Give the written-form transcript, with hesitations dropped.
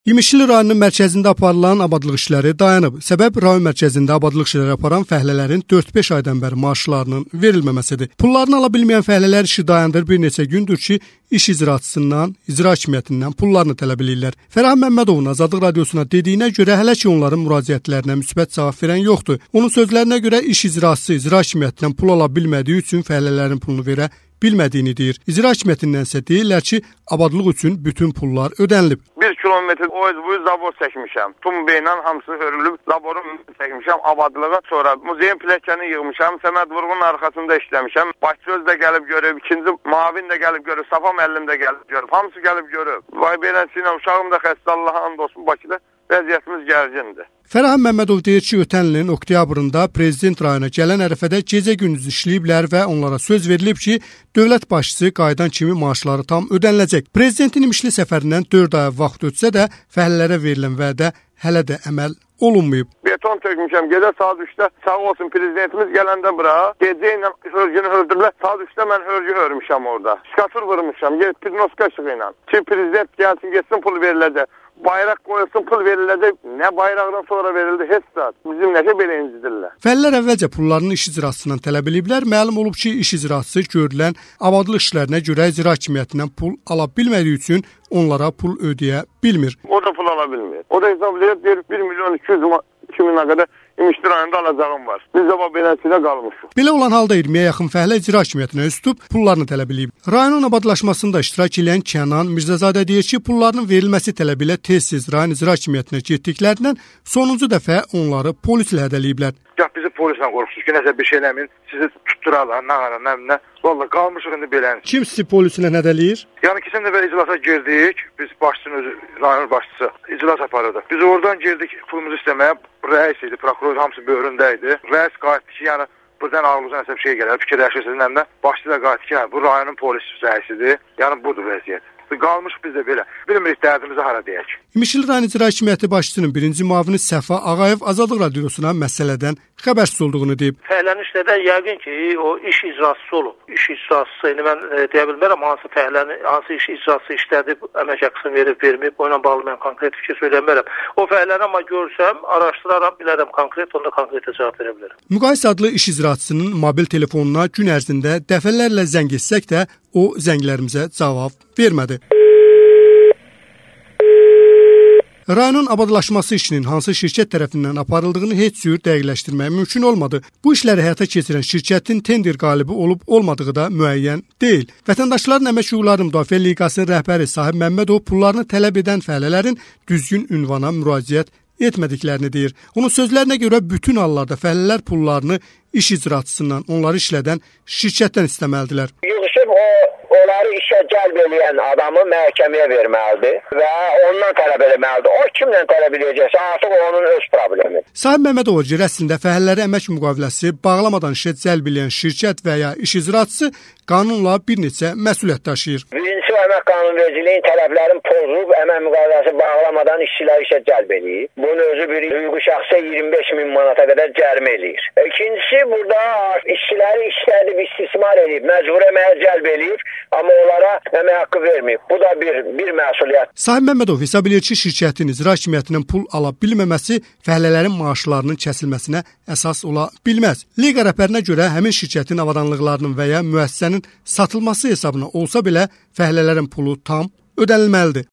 İmişli rayonunun mərkəzində aparılan abadlıq işləri dayanıb. Səbəb rayon mərkəzində abadlıq işləri aparan fəhlələrin 4-5 aydan bəri maaşlarının verilməməsidir. Pullarını ala bilməyən fəhlələr işi dayandır. Bir neçə gündür ki, iş icraçısından, icra hakimiyyətindən pullarını tələb edirlər. Fərah Məmmədovun Azadlıq Radiosuna dediyinə görə hələ ki onların müraciətlərinə müsbət cavab verən yoxdur. Onun sözlərinə görə iş icraçısı icra hakimiyyətindən pul ala bilmədiyi üçün fəhlələrin pulunu verə bilmədiyini deyir. İcra hakimiyyətindən isə deyirlər ki, abadlıq üçün bütün pullar ödənilib. 1 kilometr o yüz labor çəkmişəm. Tumbeylə hamısı hörülüb, laboru çəkmişəm abadlığa. Sonra muzeyin pləkəni yığmışam. Səməd Vurğunun arxasında işləmişəm. Başçöz də gəlib görüb, ikinci mavin də gəlib görüb, Safa müəllim də gəlib görüb. Hamısı gəlib görüb. Vay beləsinə uşağım da xəstə, Allaha and olsun, Bakıda vəziyyətimiz gərgindir. Fərah Məmmədov deyir ki, ötən ilin oktyabrında prezident rayona gələn ərəfədə gecə-gündüz işləyiblər və onlara söz verilib ki, dövlət başçısı qayıdan kimi maaşları tam ödəniləcək. Prezidentin İmişli səfərindən 4 ay vaxt ötsə də fəhlələrə verilən vədə hələ də əməl olunmayıb. Beton tökmüşəm. Gecə saat 3-də sağ olsun prezidentimiz gələndə bura. Gecə ilə hörgünü hördürlər. Saat 3-də mən hörgü hörmüşəm orada. Şkatur vurmuşam. Pidnoska işığı ilə. Ki prezident gəlsin, getsin, pul veriləcək. Bayraq qoyulsun, pul veriləcək. Nə bayraqdan sonra verildi, heç saat. Bizim nəsə belə incidirlər. Fəhlələr əvvəlcə pullarını iş icraçısından tələb ediblər. Məlum olub ki, iş icraçısı görülən abadlıq işlərinə görə icra hakimiyyətindən pul ala bilmədiyi üçün onlara pul ödəyə bilmir. O da pul ala bilmir. O da hesablayıb deyir 1 milyon 200 2000-ə qədər İmişli rayonunda alacağım var. Biz də beləsinə qalmışıq. Belə olan halda 20-yə yaxın fəhlə icra hakimiyyətinə üz tutub pullarını tələb edib. Rayonun abadlaşmasında iştirak edən Kənan Mirzəzadə deyir ki, pullarının verilməsi tələbi ilə tez-tez rayon icra hakimiyyətinə getdiklərindən sonuncu dəfə onları polislə hədələyiblər. Gah bizi polislə qorxusunuz ki, nəsə bir şey eləmin, sizi tutturarlar, nə. Vallahi qalmışıq indi belən. Kim sizi polislə hədələyir? Yəni keçən dəfə iclasa girdik, biz başçının özü, rayon başçısı iclas aparırdı. Biz oradan girdik pulumuzu istəməyə, rəis idi, prokuror hamısı böhründə idi. Rəis qayıtdı ki, yəni buradan ağlınıza nəsə bir şey gələr, fikirləşirsiniz, nə? Başçı da qayıtdı ki, yəni, bu rayonun polis rəisidir, yəni budur vəziyyət. Qalmış biz də belə. Bilmirik dərdimizi hara deyək. İmişli rayon icra hakimiyyəti başçısının birinci müavini Səfa Ağayev Azadlıq Radiosuna məsələdən xəbərsiz olduğunu deyib. Fəhlənin işlədə yəqin ki, o iş icraçısı olub. İş icraçısı, indi mən deyə bilmərəm hansı iş icraçısı işlədib, əmək haqqısını verib, o ilə bağlı mən konkret fikir söyləyə bilmərəm. O fəhəlləri amma görsəm, araşdıraram, bilərəm konkret, onda konkretə cavab verə bilərəm. Müqayis adlı iş icraçısının mobil telefonuna gün ərzində dəfələrlə zəng etsək də, o zənglərimizə cavab vermədi. Rayonun abadlaşması işinin hansı şirkət tərəfindən aparıldığını heç cür dəqiqləşdirmək mümkün olmadı. Bu işləri həyata keçirən şirkətin tender qalibi olub-olmadığı da müəyyən deyil. Vətəndaşların Əmək Hüquqları Müdafiə Liqasının rəhbəri Sahib Məmmədov pullarını tələb edən fəhlələrin düzgün ünvana müraciət etmədiklərini deyir. Onun sözlərinə görə bütün hallarda fəhlələr pullarını iş icraçısından, onları işlədən şirkətdən istəməlidirlər. Onları işə cəlb edən adamı məhkəməyə verməlidir və ondan tələb etməlidir. O kimlə tələb edəcəksə, artıq onun öz problemi. Sahib Məmmədov deyir, əslində fəhlələri əmək müqaviləsi bağlamadan işə cəlb edən şirkət və ya iş icraçısı qanunla bir neçə məsuliyyət daşıyır. Birincisi, əmək qanunvericiliyin tələblərini pozub, əmək müqaviləsi bağlamadan işçiləri işə cəlb edir. Bunun özü bir hüquqi şəxsə 25 min manata qədər cərimə eləyir. İkincisi, burada işçiləri işlədib, istismar edib, məcbur əməyə cəlb eləyib, amma onlara əmək haqqı verməyib. Bu da bir məsuliyyət. Sahib Məmmədov hesab edir ki, şirkətin icra hakimiyyətindən pul ala bilməməsi fəhlələrin maaşlarının kəsilməsinə əsas ola bilməz. Liqa rəhbərinə görə həmin şirkətin avadanlıqlarının və ya müəssisənin satılması hesabına olsa belə fəhlələrin pulu tam ödənilməlidir.